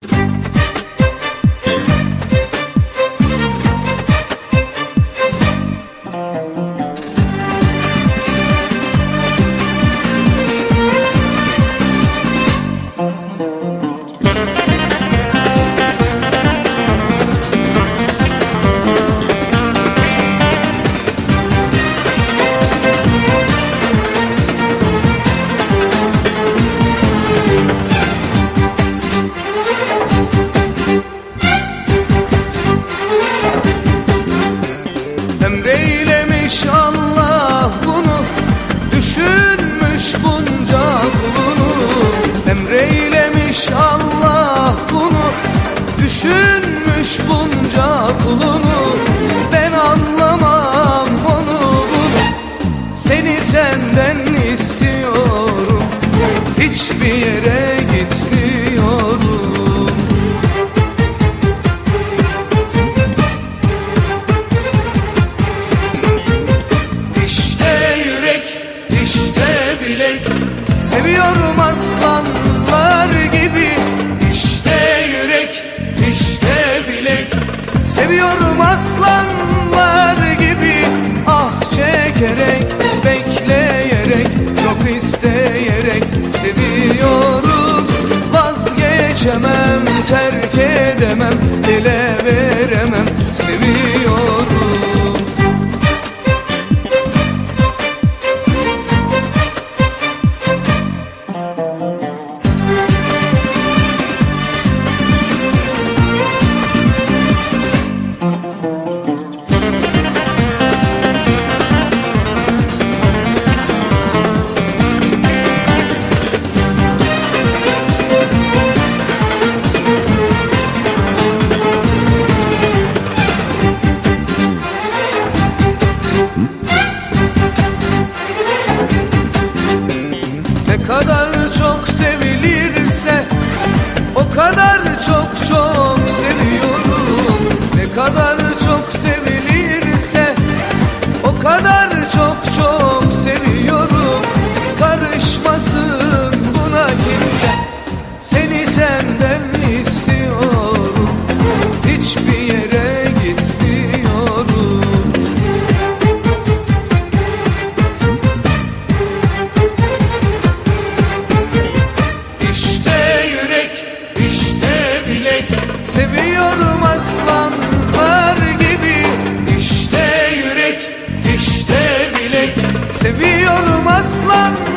Emreylemiş Allah bunu, düşünmüş bunca kulunu. Emreylemiş Allah bunu, düşünmüş bunca kulunu. Ben anlamam onu bunu, seni senden istiyorum, hiçbir yere gitmiyorum. Seviyorum aslanlar gibi, işte yürek, işte bilek. Seviyorum aslanlar gibi, ah çekerek, bekleyerek, çok isteyerek seviyorum. Vazgeçemem, terk edemem, ele veremem, seviyorum. Ne kadar çok sevilirse o kadar çok çok seviyorum. Ne kadar çok sevilirse o kadar çok çok seviyorum. Karışmasın buna kimse, seni senden istiyorum, hiçbir yere gitmiyorum. Seviyorum aslanlar gibi, işte yürek, işte bilek. Seviyorum aslan